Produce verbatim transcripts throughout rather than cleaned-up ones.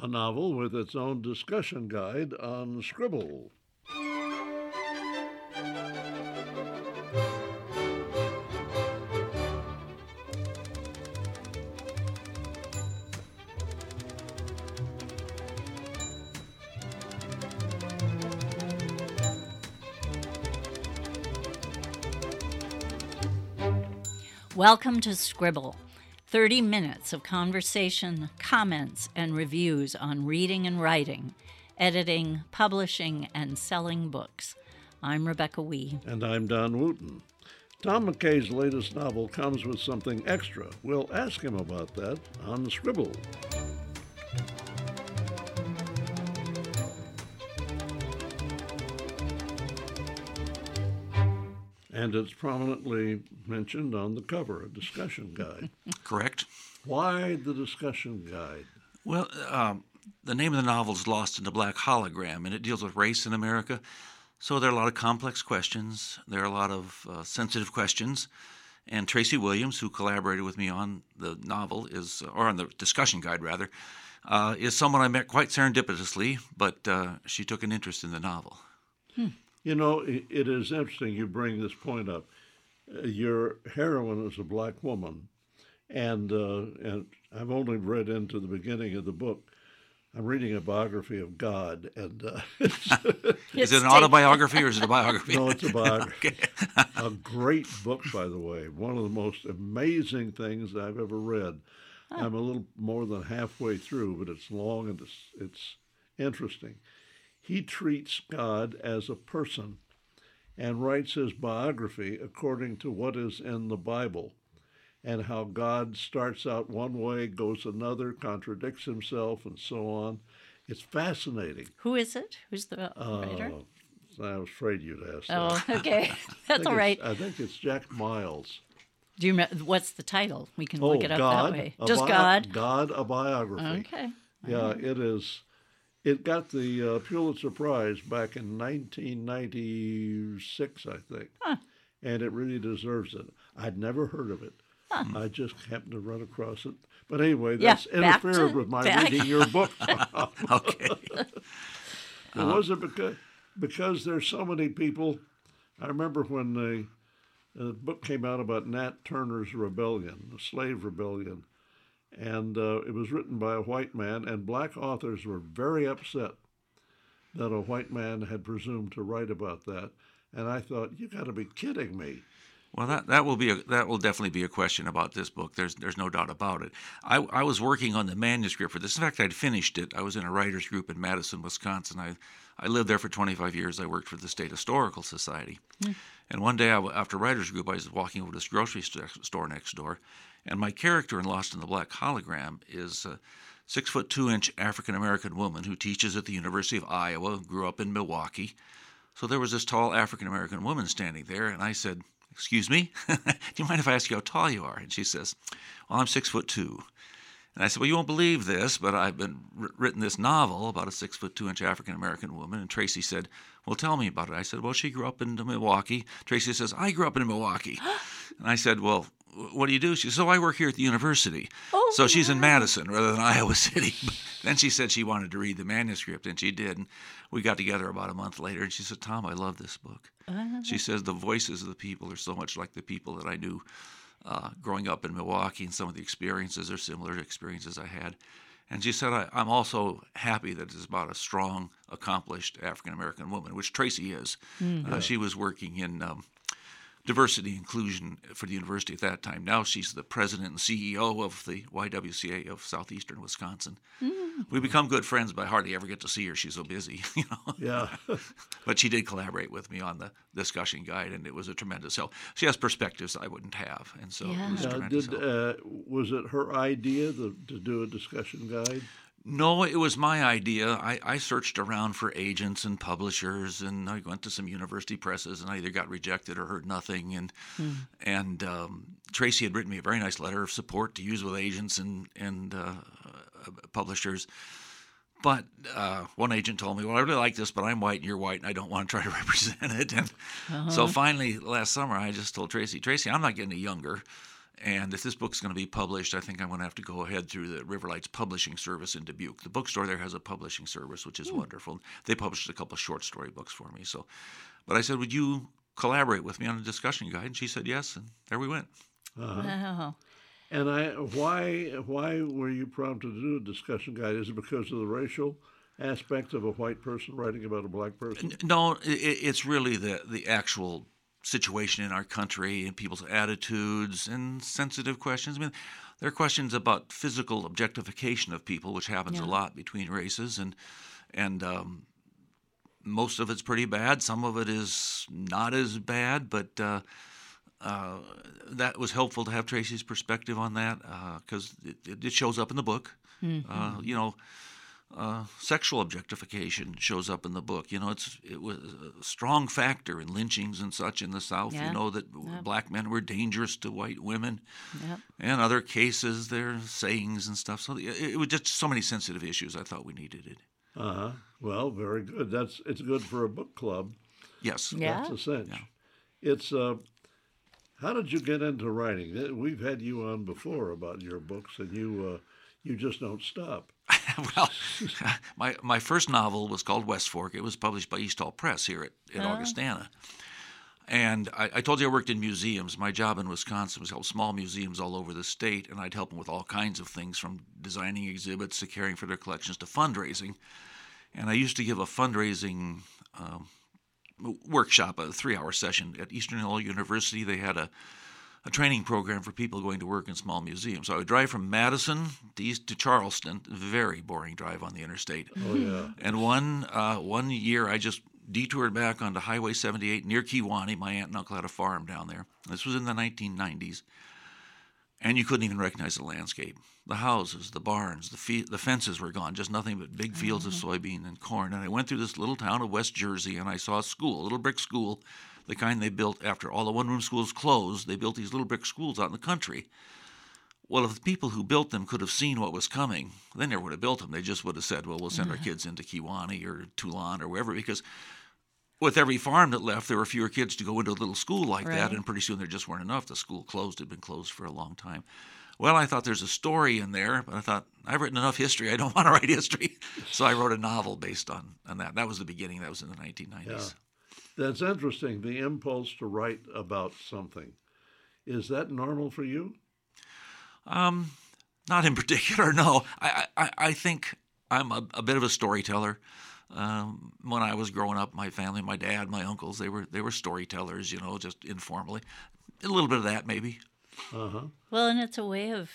a novel with its own discussion guide on Scribble. Welcome to Scribble, thirty minutes of conversation, comments, and reviews on reading and writing, editing, publishing, and selling books. I'm Rebecca Wee. And I'm Don Wooten. Tom McKay's latest novel comes with something extra. We'll ask him about that on Scribble. And it's prominently mentioned on the cover, a discussion guide. Correct. Why the discussion guide? Well, um, the name of the novel is Lost in the Black Hologram, and it deals with race in America. So there are a lot of complex questions. There are a lot of uh, sensitive questions. And Tracy Williams, who collaborated with me on the novel, is, or on the discussion guide, rather, uh, is someone I met quite serendipitously, but uh, she took an interest in the novel. Hmm. You know, it is interesting you bring this point up. Your heroine is a black woman, and uh, and I've only read into the beginning of the book. I'm reading a biography of God, and uh, is it an autobiography or is it a biography? No, it's a biography. Okay. A great book, by the way. One of the most amazing things I've ever read. Oh. I'm a little more than halfway through, but it's long and it's it's interesting. He treats God as a person and writes his biography according to what is in the Bible, and how God starts out one way, goes another, contradicts himself, and so on. It's fascinating. Who is it? Who's the writer? Uh, I was afraid you'd ask that. Oh, okay. That's all right. I think it's Jack Miles. Do you remember, what's the title? We can oh, look it up God, that way. A Just bi- God? God, a biography. Okay. Yeah, it is. It got the uh, Pulitzer Prize back in nineteen ninety-six, I think, huh. and it really deserves it. I'd never heard of it. Huh. I just happened to run across it. But anyway, that's yeah, interfered to, with my back. reading your book. Okay. uh, was it because, because there's so many people? I remember when the, the book came out about Nat Turner's rebellion, the slave rebellion. And uh, it was written by a white man, and black authors were very upset that a white man had presumed to write about that. And I thought, you got to be kidding me. Well, that, that will be a, that will definitely be a question about this book. There's there's no doubt about it. I, I was working on the manuscript for this. In fact, I'd finished it. I was in a writers group in Madison, Wisconsin. I I lived there for twenty-five years. I worked for the State Historical Society. Mm. And one day, I, after writers group, I was walking over to this grocery store next door. And my character in Lost in the Black Hologram is a six foot two inch African American woman who teaches at the University of Iowa, grew up in Milwaukee. So there was this tall African American woman standing there, and I said, "Excuse me, do you mind if I ask you how tall you are?" And she says, "Well, I'm six foot two." And I said, "Well, you won't believe this, but I've been r- written this novel about a six foot two inch African American woman." And Tracy said, "Well, tell me about it." I said, "Well, she grew up in Milwaukee." Tracy says, "I grew up in Milwaukee." And I said, "Well, what do you do?" She says, "Oh, I work here at the university." Oh, so she's wow. in Madison rather than Iowa City. Then she said she wanted to read the manuscript, and she did. And we got together about a month later, and she said, "Tom, I love this book." Uh-huh. She says the voices of the people are so much like the people that I knew uh, growing up in Milwaukee, and some of the experiences are similar to experiences I had. And she said, I, I'm also happy that it's about a strong, accomplished African-American woman, which Tracy is. Mm-hmm. Uh, she was working in um, diversity inclusion for the university at that time. Now she's the president and C E O of the Y W C A of southeastern Wisconsin. Mm-hmm. We become good friends, but I hardly ever get to see her. She's so busy, you know. Yeah. But she did collaborate with me on the discussion guide, and it was a tremendous help. She has perspectives I wouldn't have, and so yeah. it was a uh, tremendous did, help. Uh, was it her idea the, to do a discussion guide? No, it was my idea. I, I searched around for agents and publishers, and I went to some university presses, and I either got rejected or heard nothing. And hmm. and um, Tracy had written me a very nice letter of support to use with agents and and uh, uh, publishers. But uh, one agent told me, "Well, I really like this, but I'm white and you're white, and I don't want to try to represent it." And uh-huh. so finally, last summer, I just told Tracy, "Tracy, I'm not getting any younger, And if this book's going to be published, I think I'm going to have to go ahead through the Riverlights Publishing Service in Dubuque. The bookstore there has a publishing service, which is mm. wonderful. They published a couple of short story books for me. So, but I said, would you collaborate with me on a discussion guide? And she said yes, and there we went. Uh-huh. Wow. And I, why, why were you prompted to do a discussion guide? Is it because of the racial aspect of a white person writing about a black person? No, it, it's really the the actual situation in our country and people's attitudes and sensitive questions. I mean, there are questions about physical objectification of people, which happens yeah. a lot between races, and and um, most of it's pretty bad. Some of it is not as bad, but uh, uh, that was helpful to have Tracy's perspective on that because uh, it, it shows up in the book. Mm-hmm. Uh, you know. Uh, sexual objectification shows up in the book. You know, it's it was a strong factor in lynchings and such in the South. Yeah. You know that yeah. black men were dangerous to white women, yep. and other cases, their sayings and stuff. So it, it was just so many sensitive issues. I thought we needed it. Uh huh. Well, very good. That's it's good for a book club. Yes. Yeah. That's a cinch. Yeah. It's uh, how did you get into writing? We've had you on before about your books, and you uh, you just don't stop. Well, my my first novel was called West Fork. It was published by East Hall Press here at, at oh. Augustana. And I, I told you I worked in museums. My job in Wisconsin was help small museums all over the state, and I'd help them with all kinds of things, from designing exhibits to caring for their collections to fundraising. And I used to give a fundraising um, workshop, a three-hour session at Eastern Illinois University. They had a a training program for people going to work in small museums. So I would drive from Madison to east to Charleston, very boring drive on the interstate. Oh, yeah. And one uh, one year I just detoured back onto Highway seventy-eight near Kewanee. My aunt and uncle had a farm down there. This was in the nineteen nineties. And you couldn't even recognize the landscape. The houses, the barns, the fe- the fences were gone, just nothing but big fields mm-hmm. of soybean and corn. And I went through this little town of West Jersey, and I saw a school, a little brick school, the kind they built after all the one-room schools closed. They built these little brick schools out in the country. Well, if the people who built them could have seen what was coming, they never would have built them. They just would have said, well, we'll send our kids into Kewanee or Toulon or wherever, because with every farm that left, there were fewer kids to go into a little school like right. that, and pretty soon there just weren't enough. The school closed, had been closed for a long time. Well, I thought there's a story in there, but I thought, I've written enough history. I don't want to write history. So I wrote a novel based on, on that. That was the beginning. That was in the nineteen nineties. Yeah. That's interesting, the impulse to write about something. Is that normal for you? Um, not in particular, no. I, I, I think I'm a, a bit of a storyteller. Um, when I was growing up, my family, my dad, my uncles, they were they were storytellers, you know, just informally. A little bit of that, maybe. Uh-huh. Well, and it's a way of,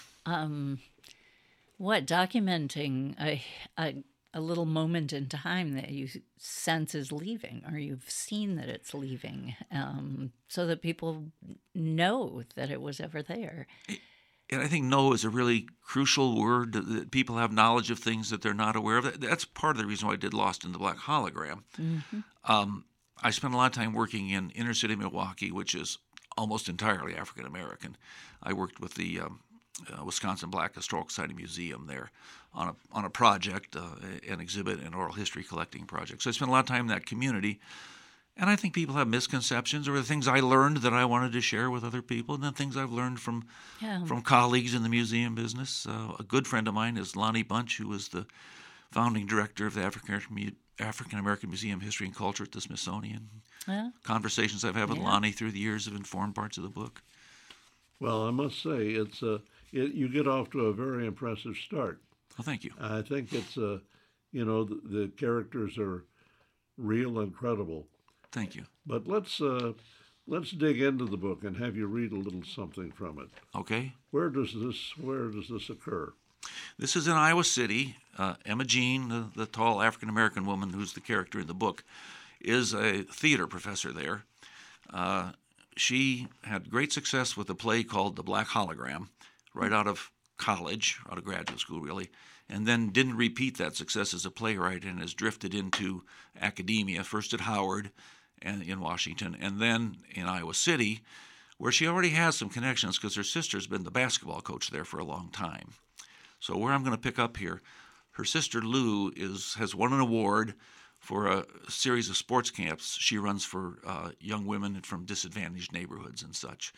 um, what, documenting a, a a little moment in time that you sense is leaving, or you've seen that it's leaving, um, so that people know that it was ever there. And I think know is a really crucial word, that people have knowledge of things that they're not aware of. That's part of the reason why I did Lost in the Black Hologram. Mm-hmm. Um, I spent a lot of time working in inner city Milwaukee, which is almost entirely African American. I worked with the um, uh, Wisconsin Black Historical Society Museum there on a on a project, uh, an exhibit, an oral history collecting project. So I spent a lot of time in that community. And I think people have misconceptions, or the things I learned that I wanted to share with other people, and then things I've learned from yeah. from colleagues in the museum business. Uh, a good friend of mine is Lonnie Bunch, who was the founding director of the African African American Museum of History and Culture at the Smithsonian. Yeah. Conversations I've had with yeah. Lonnie through the years have informed parts of the book. Well, I must say, it's uh, it, you get off to a very impressive start. Well, thank you. I think it's, uh, you know, the, the characters are real and credible. Thank you. But let's uh, let's dig into the book and have you read a little something from it. Okay. Where does this Where does this occur? This is in Iowa City. Uh, Emma Jean, the, the tall African American woman who's the character in the book, is a theater professor there. Uh, she had great success with a play called The Black Hologram, right out of college, out of graduate school, really, and then didn't repeat that success as a playwright and has drifted into academia, first at Howard and in Washington, and then in Iowa City, where she already has some connections because her sister's been the basketball coach there for a long time. So where I'm going to pick up here, her sister Lou is has won an award for a series of sports camps she runs for uh, young women from disadvantaged neighborhoods and such.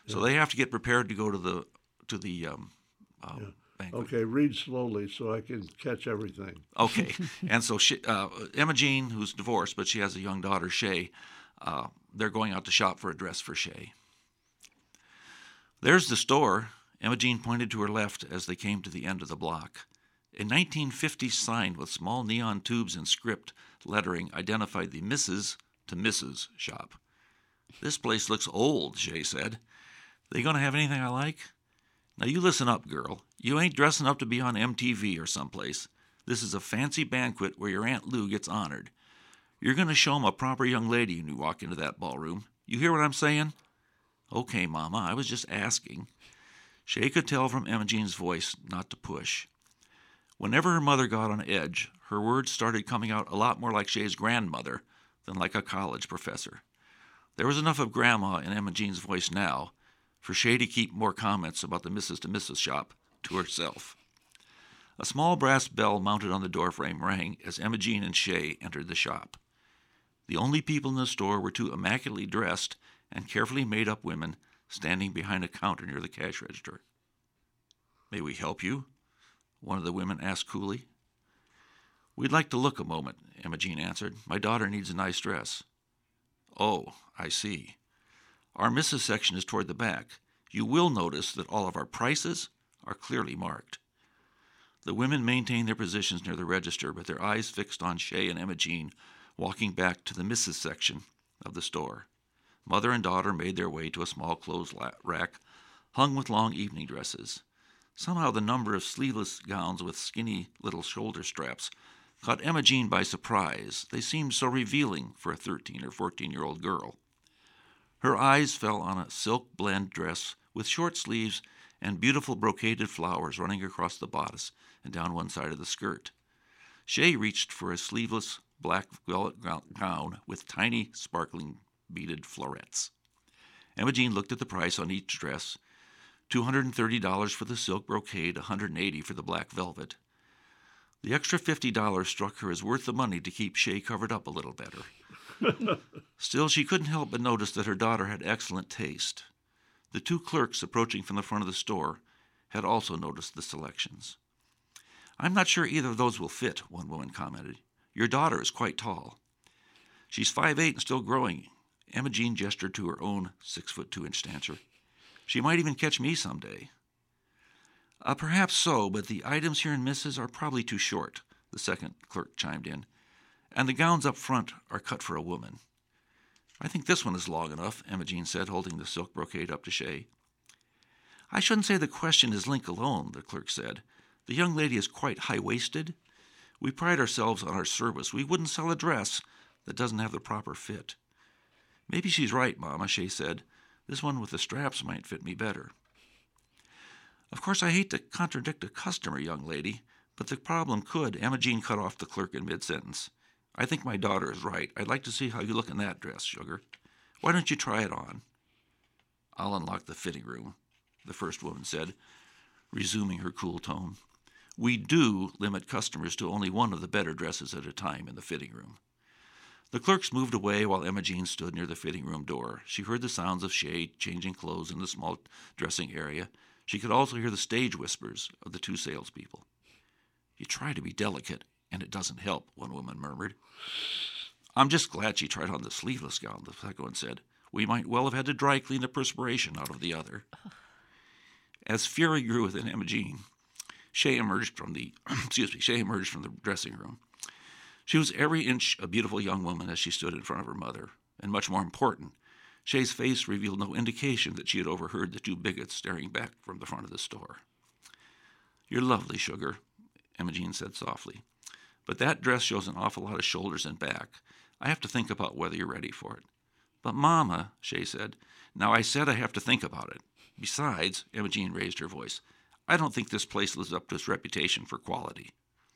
So they have to get prepared to go to the to the um, um, Yeah. banquet. Okay, read slowly so I can catch everything. Okay, and so she, uh, Emma Jean, who's divorced, but she has a young daughter, Shay, uh, they're going out to shop for a dress for Shay. There's the store. Emma Jean pointed to her left as they came to the end of the block. A nineteen fifties sign with small neon tubes and script lettering identified the Missus to Missus shop. This place looks old, Shay said. They going to have anything I like? Now you listen up, girl. You ain't dressing up to be on M T V or someplace. This is a fancy banquet where your Aunt Lou gets honored. You're going to show 'em a proper young lady when you walk into that ballroom. You hear what I'm saying? Okay, Mama, I was just asking. Shay could tell from Emma Jean's voice not to push. Whenever her mother got on edge, her words started coming out a lot more like Shay's grandmother than like a college professor. There was enough of Grandma in Emma Jean's voice now for Shay to keep more comments about the Missus to Missus shop to herself. A small brass bell mounted on the doorframe rang as Emma Jean and Shay entered the shop. The only people in the store were two immaculately dressed and carefully made-up women standing behind a counter near the cash register. May we help you? One of the women asked coolly. We'd like to look a moment, Emma Jean answered. My daughter needs a nice dress. Oh, I see. Our Missus section is toward the back. You will notice that all of our prices are clearly marked. The women maintained their positions near the register, with their eyes fixed on Shay and Emma Jean, walking back to the Missus section of the store. Mother and daughter made their way to a small clothes rack hung with long evening dresses. Somehow the number of sleeveless gowns with skinny little shoulder straps caught Emma Jean by surprise. They seemed so revealing for a thirteen or fourteen-year-old girl. Her eyes fell on a silk blend dress with short sleeves and beautiful brocaded flowers running across the bodice and down one side of the skirt. Shay reached for a sleeveless black velvet gown with tiny, sparkling beaded florets. Emma Jean looked at the price on each dress, two hundred thirty dollars for the silk brocade, one hundred eighty dollars for the black velvet. The extra fifty dollars struck her as worth the money to keep Shay covered up a little better. Still, she couldn't help but notice that her daughter had excellent taste. The two clerks approaching from the front of the store had also noticed the selections. I'm not sure either of those will fit, one woman commented. Your daughter is quite tall. She's five eight and still growing. Emma Jean gestured to her own six foot two inch stature. She might even catch me someday. Uh, perhaps so, but the items here in Missus are probably too short, the second clerk chimed in. And the gowns up front are cut for a woman. I think this one is long enough, Emma Jean said, holding the silk brocade up to Shay. I shouldn't say the question is link alone, the clerk said. The young lady is quite high-waisted. We pride ourselves on our service. We wouldn't sell a dress that doesn't have the proper fit. Maybe she's right, Mama, Shay said. This one with the straps might fit me better. Of course, I hate to contradict a customer, young lady, but the problem could. Emma Jean cut off the clerk in mid-sentence. I think my daughter is right. I'd like to see how you look in that dress, sugar. Why don't you try it on? I'll unlock the fitting room, the first woman said, resuming her cool tone. We do limit customers to only one of the better dresses at a time in the fitting room. The clerks moved away while Emma Jean stood near the fitting room door. She heard the sounds of Shay changing clothes in the small dressing area. She could also hear the stage whispers of the two salespeople. You try to be delicate, and it doesn't help, one woman murmured. I'm just glad she tried on the sleeveless gown, the second one said. We might well have had to dry clean the perspiration out of the other. As fury grew within Emma Jean, Shay emerged from the excuse me, Shay emerged from the dressing room. She was every inch a beautiful young woman as she stood in front of her mother, and much more important, Shay's face revealed no indication that she had overheard the two bigots staring back from the front of the store. You're lovely, sugar, Emma Jean said softly, but that dress shows an awful lot of shoulders and back. I have to think about whether you're ready for it. But, Mama, Shay said, now I said I have to think about it. Besides, Emma Jean raised her voice, I don't think this place lives up to its reputation for quality.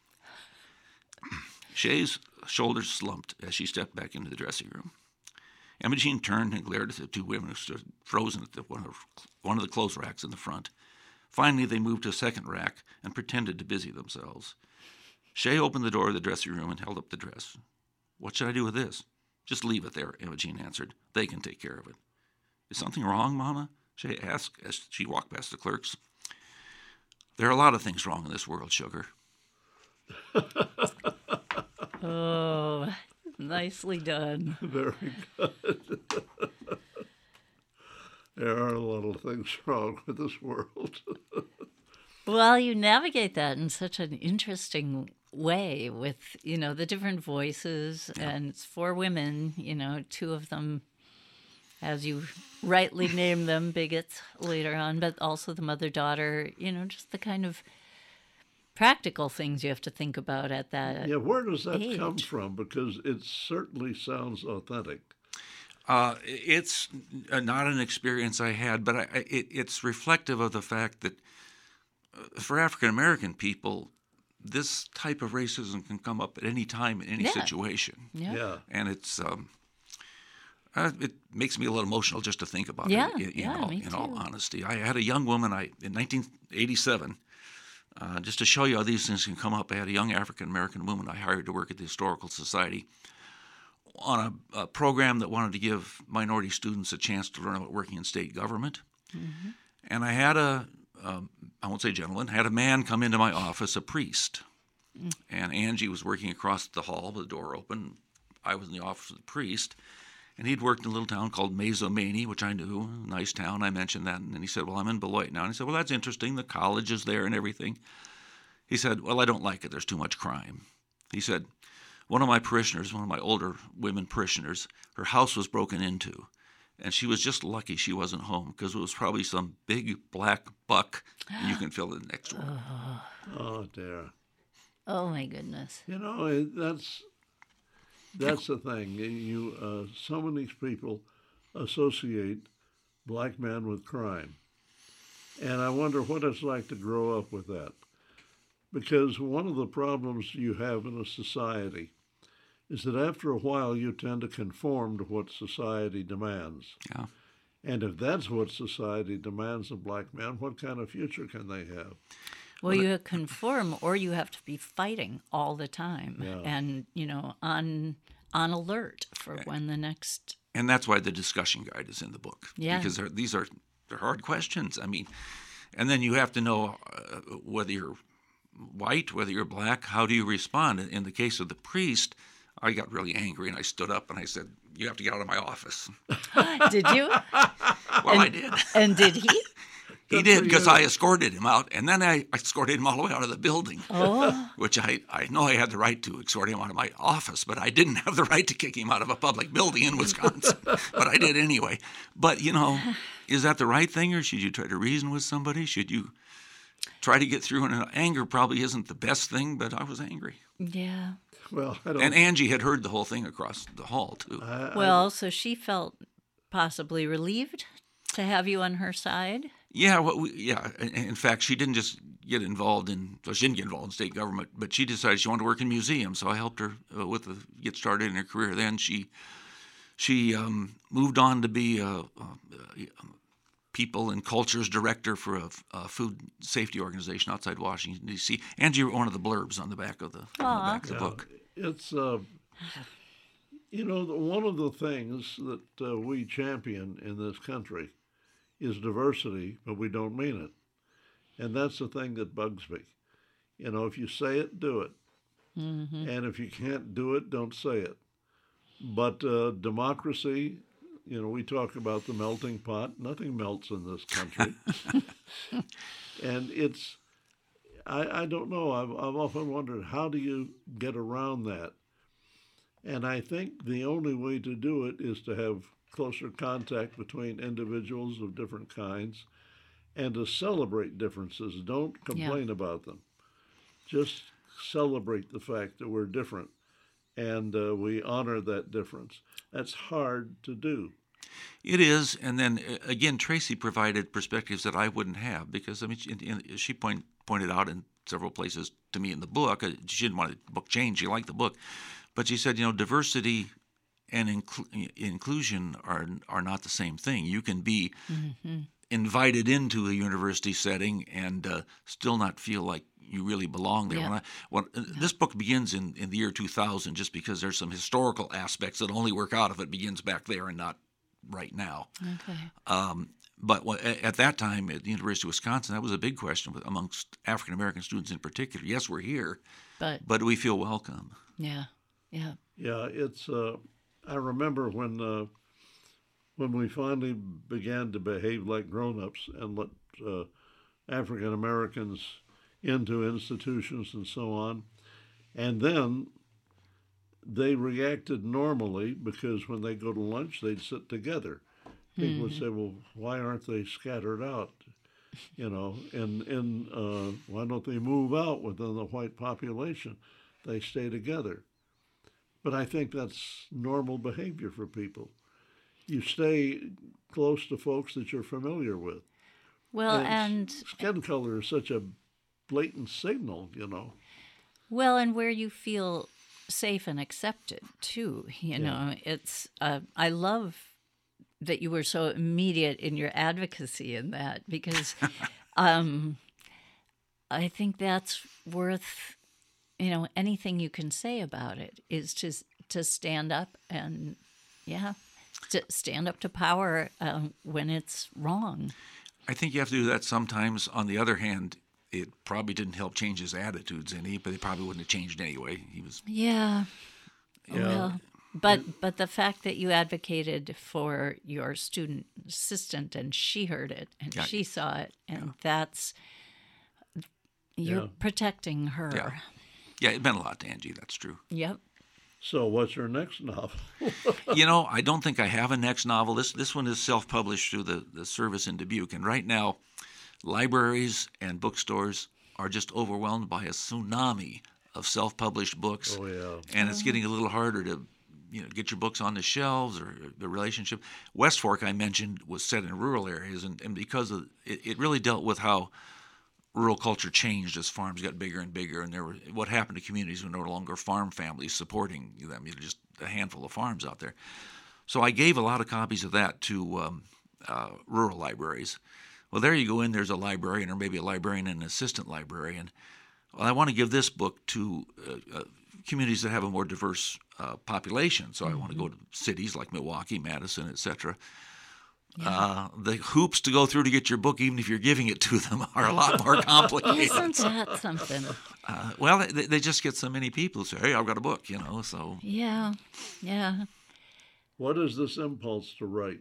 Shay's shoulders slumped as she stepped back into the dressing room. Emma Jean turned and glared at the two women who stood frozen at the, one, of, one of the clothes racks in the front. Finally, they moved to a second rack and pretended to busy themselves. Shay opened the door of the dressing room and held up the dress. What should I do with this? Just leave it there, Emma Jean answered. They can take care of it. Is something wrong, Mama? She asked as she walked past the clerks, "There are a lot of things wrong in this world, sugar." Oh, nicely done. Very good. There are a lot of things wrong with this world. Well, you navigate that in such an interesting way with, you know, the different voices, yeah. And it's four women, you know, two of them, as you rightly name them, bigots later on, but also the mother-daughter, you know, just the kind of practical things you have to think about at that Yeah, where does that age. come from? Because it certainly sounds authentic. Uh, it's not an experience I had, but I, it, it's reflective of the fact that uh, for African American people, this type of racism can come up at any time in any Yeah. situation. Yeah. Yeah. And it's um, uh, it makes me a little emotional just to think about Yeah, it. In, in yeah, all, me in all too. honesty, I had a young woman. I in nineteen eighty-seven. Uh, just to show you how these things can come up, I had a young African American woman I hired to work at the Historical Society on a, a program that wanted to give minority students a chance to learn about working in state government. Mm-hmm. And I had a, um, I won't say gentleman, had a man come into my office, a priest. Mm. And Angie was working across the hall with the door open. I was in the office of the priest. And he'd worked in a little town called Mazomanie, which I knew, a nice town. I mentioned that. And he said, well, I'm in Beloit now. And he said, well, that's interesting. The college is there and everything. He said, well, I don't like it. There's too much crime. He said, one of my parishioners, one of my older women parishioners, her house was broken into. And she was just lucky she wasn't home because it was probably some big black buck. And you can fill in the next one. Oh, dear. Oh, my goodness. You know, it- that's that's the thing. You, uh, some of these people associate black men with crime. And I wonder what it's like to grow up with that. Because one of the problems you have in a society is that after a while you tend to conform to what society demands. Yeah. And if that's what society demands of black men, what kind of future can they have? Well, you conform, or you have to be fighting all the time, Yeah. and you know, on on alert for when the next. And that's why the discussion guide is in the book. Yeah. Because they're, these are they're hard questions. I mean, and then you have to know uh, whether you're white, whether you're black, how do you respond? In the case of the priest, I got really angry and I stood up and I said, you have to get out of my office. Did you? Well, and, I did. And did he? He Good did for because you. I escorted him out, and then I, I escorted him all the way out of the building, Oh, which I, I know I had the right to escort him out of my office, but I didn't have the right to kick him out of a public building in Wisconsin. But I did anyway. But, you know, is that the right thing, or should you try to reason with somebody? Should you try to get through? And anger probably isn't the best thing, but I was angry. yeah. Well, I don't. And Angie had heard the whole thing across the hall, too. I, Well, so she felt possibly relieved to have you on her side. Yeah, well, we, yeah. In in fact, she didn't just get involved in. Well, she didn't get involved in state government, but she decided she wanted to work in museums. So I helped her uh, with the, get started in her career. Then she she um, moved on to be a, a, a people and cultures director for a, a food safety organization outside Washington D C. Angie wrote one of the blurbs on the back of the, on the back of the Yeah, book. It's, uh, you know, the- one of the things that uh, we champion in this country is diversity, but we don't mean it. And that's the thing that bugs me. You know, if you say it, do it. Mm-hmm. And if you can't do it, don't say it. But uh, democracy, you know, we talk about the melting pot. Nothing melts in this country. And it's, I, I don't know, I've, I've often wondered, how do you get around that? And I think the only way to do it is to have closer contact between individuals of different kinds and to celebrate differences. Don't complain about them. Just celebrate the fact that we're different and uh, we honor that difference. That's hard to do. It is, and then uh, again, Tracy provided perspectives that I wouldn't have because I mean, she, in, she point, pointed out in several places to me in the book. Uh, she didn't want the book changed; she liked the book, but she said, you know, diversity and inclu- inclusion are are not the same thing. You can be Mm-hmm. invited into a university setting and uh, still not feel like you really belong there. Yeah. When I, when, uh, This book begins in, in the year two thousand just because there's some historical aspects that only work out if it begins back there and not right now. Okay. Um, but what- at that time at the University of Wisconsin, that was a big question with- amongst African American students in particular. Yes, we're here, But but do we feel welcome? yeah, yeah. Yeah, it's. Uh, I remember when uh, when we finally began to behave like grown-ups and let uh, African Americans into institutions and so on, and then they reacted normally because when they go to lunch, they'd sit together. People mm-hmm. would say, "Well, why aren't they scattered out? You know, and and uh, why don't they move out within the white population? They stay together." But I think that's normal behavior for people. You stay close to folks that you're familiar with. Well, and, and skin color is such a blatant signal, you know. Well, and where you feel safe and accepted too. You Yeah. know, it's. Uh, I love that you were so immediate in your advocacy in that, because um, I think that's worth. You know, anything you can say about it is to to stand up and, yeah, to stand up to power um, when it's wrong. I think you have to do that sometimes. On the other hand, it probably didn't help change his attitudes any, but it probably wouldn't have changed anyway. He was. Yeah. Yeah. Well, but but the fact that you advocated for your student assistant and she heard it and Yeah. she saw it, and that's you're Yeah. protecting her. Yeah. Yeah, it meant a lot to Angie. That's true. Yep. So what's your next novel? You know, I don't think I have a next novel. This this one is self-published through the, the service in Dubuque. And right now, libraries and bookstores are just overwhelmed by a tsunami of self-published books. Oh, yeah. And it's getting a little harder to, you know, get your books on the shelves or the relationship. West Fork, I mentioned, was set in rural areas. And, and because of it, it really dealt with how rural culture changed as farms got bigger and bigger, and there were what happened to communities were no longer farm families supporting them. You know, just a handful of farms out there. So I gave a lot of copies of that to um, uh, rural libraries. Well, there you go in. There's a librarian, or maybe a librarian and an assistant librarian. Well, I want to give this book to uh, uh, communities that have a more diverse uh, population. So mm-hmm. I want to go to cities like Milwaukee, Madison, et cetera. Yeah. Uh, the hoops to go through to get your book, even if you're giving it to them, are a lot more complicated. Isn't that something? Uh, well, they, they just get so many people who say, "Hey, I've got a book," you know. So yeah, yeah. What is this impulse to write?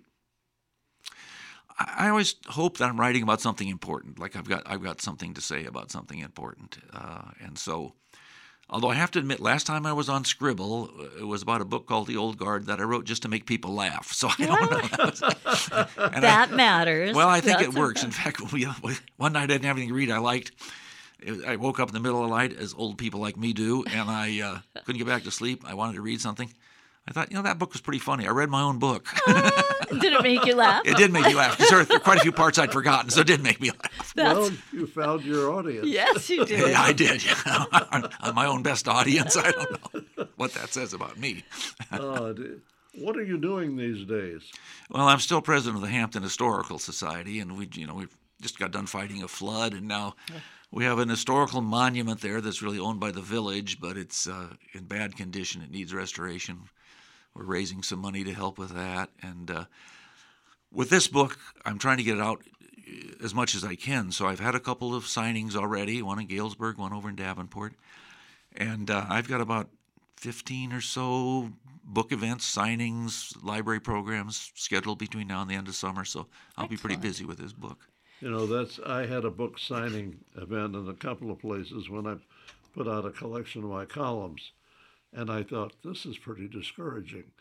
I, I always hope that I'm writing about something important. Like I've got I've got something to say about something important, uh, and so. Although I have to admit, last time I was on Scribble, it was about a book called The Old Guard that I wrote just to make people laugh. So I don't know. And that I, matters. Well, I think That's it works. Okay. In fact, we, one night I didn't have anything to read I liked. I woke up in the middle of the night, as old people like me do, and I uh, couldn't get back to sleep. I wanted to read something. I thought, you know, that book was pretty funny. I read my own book. Did it make you laugh? It did make me laugh, because there were quite a few parts I'd forgotten, so it did make me laugh. That's... Well, you found your audience. Yes, you did. Yeah, I did. Yeah. I'm my own best audience. I don't know what that says about me. uh, what are you doing these days? Well, I'm still president of the Hampton Historical Society, and we, you know, we've just got done fighting a flood, and now we have an historical monument there that's really owned by the village, but it's uh, in bad condition. It needs restoration. We're raising some money to help with that. And uh, with this book, I'm trying to get it out as much as I can. So I've had a couple of signings already, one in Galesburg, one over in Davenport. And uh, I've got about fifteen or so book events, signings, library programs scheduled between now and the end of summer. So I'll Excellent. be pretty busy with this book. You know, that's I had a book signing event in a couple of places when I put out a collection of my columns. And I thought, this is pretty discouraging.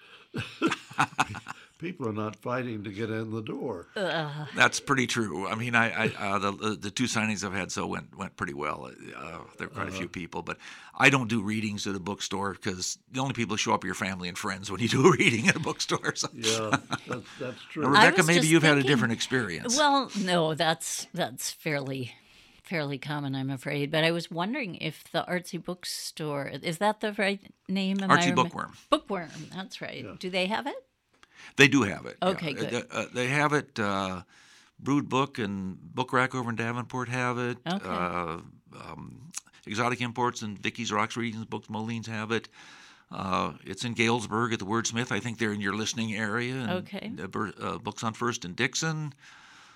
People are not fighting to get in the door. Uh, That's pretty true. I mean, I, I uh, the the two signings I've had so went went pretty well. Uh, there are quite uh-huh. a few people, but I don't do readings at a bookstore because the only people who show up are your family and friends when you do a reading at a bookstore. So. Yeah, that's, that's true. Now, Rebecca, maybe you've thinking, had a different experience. Well, no, that's that's fairly fairly common, I'm afraid. But I was wondering if the Artsy Bookstore, is that the right name? Am Artsy I Bookworm. Bookworm, that's right. Yeah. do they have it? They do have it. Okay, yeah. good. They, uh, they have it. Uh, Brood Book and Book Rack over in Davenport have it. Okay. Uh, um, Exotic Imports and Vicky's Rocks Readings Books, Moleens have it. Uh, it's in Galesburg at the Wordsmith. I think they're in your listening area. And, Okay. Uh, uh, Books on First and Dixon.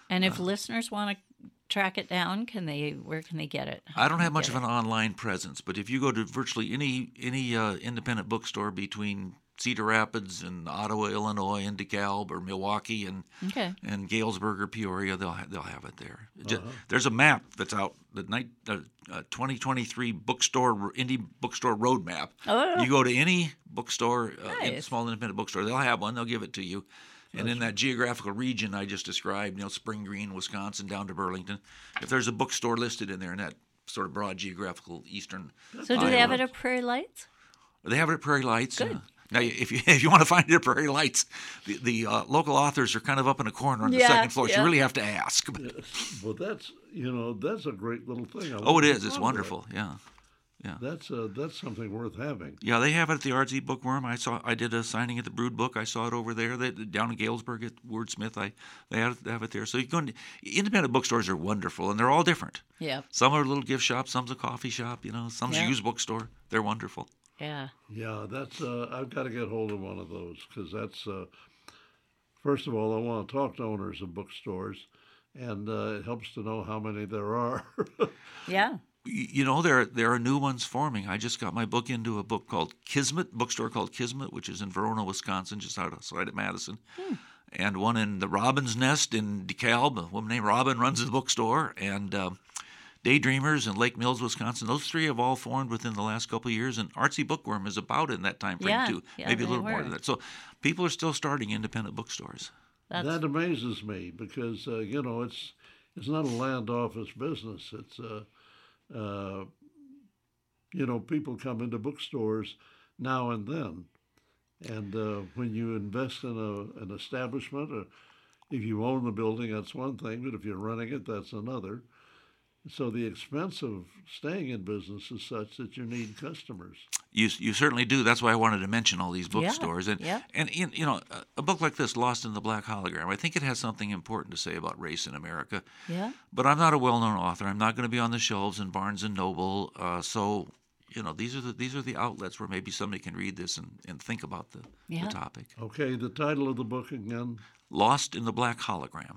And if uh, listeners want to track it down, can they? Where can they get it? I don't have much of an online presence, but if you go to virtually any any uh, independent bookstore between Cedar Rapids and Ottawa, Illinois, and DeKalb, or Milwaukee, and okay. and Galesburg or Peoria, they'll ha- they'll have it there. Uh-huh. Just, there's a map that's out, the night uh, uh, twenty twenty-three bookstore indie bookstore roadmap. Oh. You go to any bookstore, uh, nice. in, small independent bookstore, they'll have one. They'll give it to you. And in that geographical region I just described, you know, Spring Green, Wisconsin, down to Burlington, if there's a bookstore listed in there in that sort of broad geographical eastern. So do Iowa, they have it at Prairie Lights? They have it at Prairie Lights. Good. Uh, now, if you if you want to find it at Prairie Lights, the, the uh, local authors are kind of up in a corner on the yeah, second floor. yeah. So you really have to ask. Yes. Well, that's you know that's a great little thing. I oh, it is. It's wonderful. That. Yeah, yeah. That's uh, that's something worth having. Yeah, they have it at the Artsy Bookworm. I saw. I did a signing at the Brood Book. I saw it over there. They, down in Galesburg at Wordsmith. I they have, they have it there. So you go. Into, independent bookstores are wonderful, and they're all different. Yeah. Some are a little gift shop. Some's a coffee shop. You know. Some's yeah. a used bookstore. They're wonderful. Yeah. Yeah, that's. Uh, I've got to get hold of one of those because that's. Uh, first of all, I want to talk to owners of bookstores, and uh, it helps to know how many there are. yeah. You know, there there are new ones forming. I just got my book into a book called Kismet, bookstore called Kismet, which is in Verona, Wisconsin, just outside of Madison. Hmm. And one in the Robin's Nest in DeKalb. A woman named Robin runs the bookstore. And uh, Daydreamers in Lake Mills, Wisconsin. Those three have all formed within the last couple of years. And Artsy Bookworm is about in that time frame, yeah, too. Yeah, Maybe a little were. more than that. So people are still starting independent bookstores. That's... That amazes me because, uh, you know, it's it's not a land office business. It's uh, Uh, you know, people come into bookstores now and then, and uh, when you invest in a, an establishment, or if you own the building, that's one thing, but if you're running it, that's another. So the expense of staying in business is such that you need customers. You you certainly do. That's why I wanted to mention all these bookstores. Yeah, and yeah. and you know, a book like this, Lost in the Black Hologram, I think it has something important to say about race in America. Yeah. But I'm not a well-known author. I'm not going to be on the shelves in Barnes and Noble. Uh, so, you know, these are the these are the outlets where maybe somebody can read this and, and think about the, yeah. the topic. Okay, the title of the book again? Lost in the Black Hologram.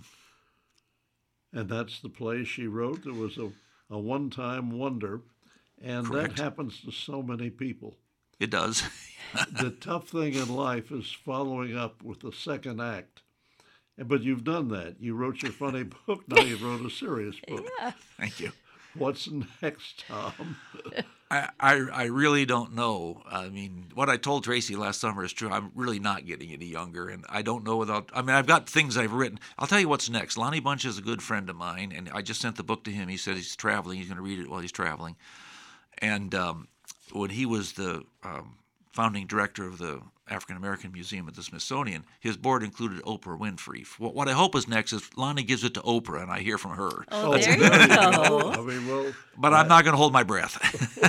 And that's the play she wrote. It was a, a one-time wonder, and Correct. That happens to so many people. It does. The tough thing in life is following up with the second act. But you've done that. You wrote your funny book. Now you wrote a serious book. Yeah. Thank you. What's next, Tom? I, I I really don't know. I mean, what I told Tracy last summer is true. I'm really not getting any younger, and I don't know without. I mean, I've got things I've written. I'll tell you what's next. Lonnie Bunch is a good friend of mine, and I just sent the book to him. He said he's traveling. He's going to read it while he's traveling. And um, when he was the um, founding director of the African American Museum at the Smithsonian, his board included Oprah Winfrey. What, what I hope is next is Lonnie gives it to Oprah, and I hear from her. Oh, there you go. I mean, well, But I'm not going to hold my breath.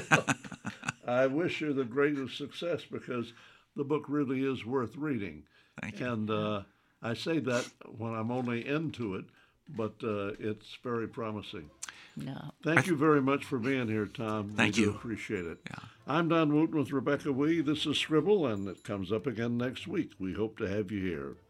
I wish you the greatest success because the book really is worth reading. Thank you. And uh, I say that when I'm only into it, but uh, it's very promising. No. Thank you very much for being here, Tom. Thank we you. do appreciate it. Yeah. I'm Don Wooten with Rebecca Wee. This is Scribble, and it comes up again next week. We hope to have you here.